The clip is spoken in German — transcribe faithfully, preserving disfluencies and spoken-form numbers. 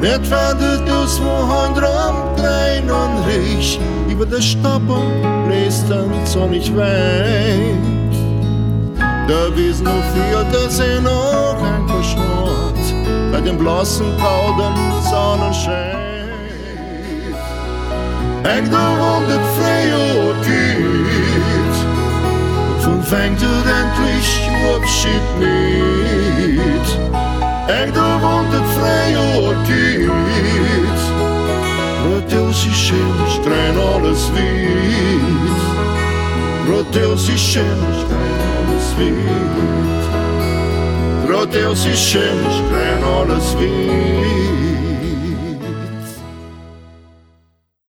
Net werden dus wohin drum, klein und reich, über der Stoppe bläst dann sonnig weg. Da wies noch viel, dass er noch ein geschnurrt, bei dem bloßen kalten Sonnenschein. Ik doe honderd vrije geht, und von fängt er endlich Abschied mit. Ik doe honderd vrije geht, Roteus ist schön, streng alles weit. Roteus ist schön, streng alles weit. Roteus ist schön, streng alles weit.